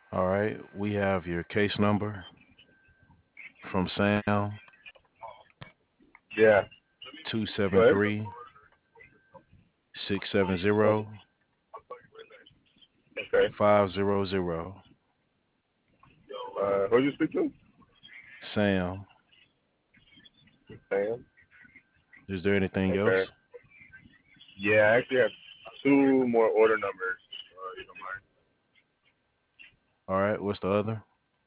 All right, we have your case number from Sam Yeah. two Go seven ahead. three 670 Okay. 500. Who you speak to? Sam, Sam. is there anything Okay. else? Yeah, I actually have two more order numbers. You All right, what's the other?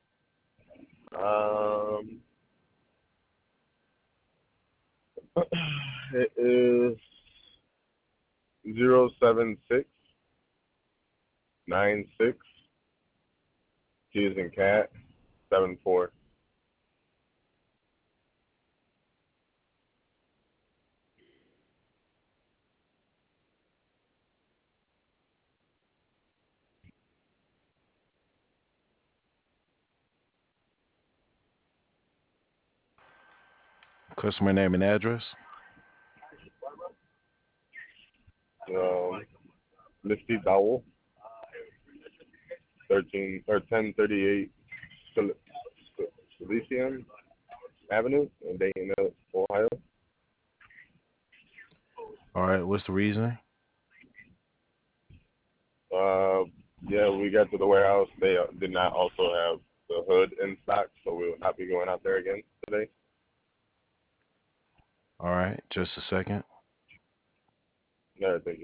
don't mind. It is 07696 T is in cat 74. Customer name and address. Um, Misty Dowell, 1038 Silesian Avenue in Dayton, Ohio. All right, what's the reason? Uh, yeah, we got to the warehouse. They did not also have the hood in stock, so we will not be going out there again today. All right, just a second. No, thank you.